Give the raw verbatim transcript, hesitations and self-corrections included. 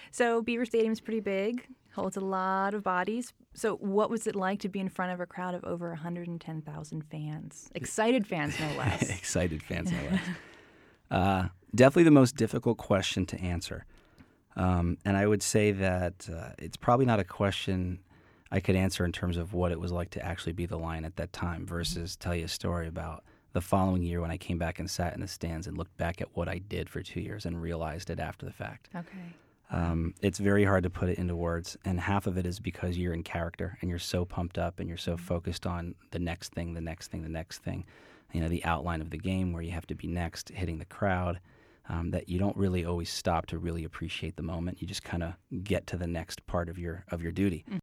So Beaver Stadium's pretty big, holds a lot of bodies. So what was it like to be in front of a crowd of over one hundred ten thousand fans? Excited fans, no less. Excited fans, no less. Uh, definitely the most difficult question to answer. Um, and I would say that uh, it's probably not a question I could answer in terms of what it was like to actually be the Lion at that time versus tell you a story about the following year when I came back and sat in the stands and looked back at what I did for two years and realized it after the fact. Okay. Um, it's very hard to put it into words, and half of it is because you're in character and you're so pumped up and you're so focused on the next thing, the next thing, the next thing. You know, the outline of the game where you have to be next, hitting the crowd, um, that you don't really always stop to really appreciate the moment. You just kind of get to the next part of your of your duty.